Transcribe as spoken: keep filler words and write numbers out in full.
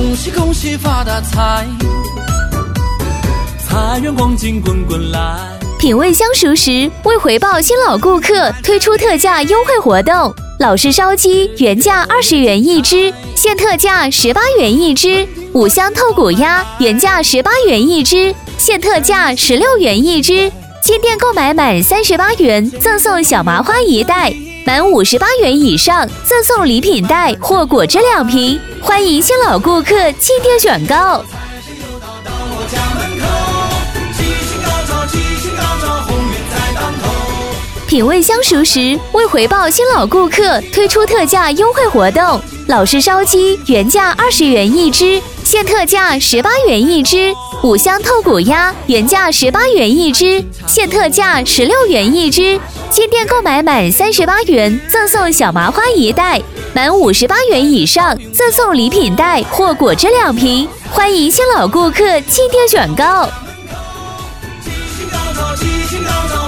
恭喜恭喜发大财，财源广进滚滚来。 品味香熟食为回报新老顾客推出特价优惠活动，老式烧鸡原价二十元一只，现特价十八元一只；五香透骨鸭原价十八元一只，现特价十六元一只。进店购买满三十八元赠送小麻花一袋，满五十八元以上赠送礼品袋或果汁两瓶。欢迎新老顾客进店选购。品味香熟食为回报新老顾客推出特价优惠活动，老式烧鸡原价二十元一只，现特价十八元一只；五香透骨鸭原价十八元一只，现特价十六元一只。进店购买满三十八元赠送小麻花一袋，满五十八元以上赠送礼品袋或果汁两瓶。欢迎新老顾客进店选购。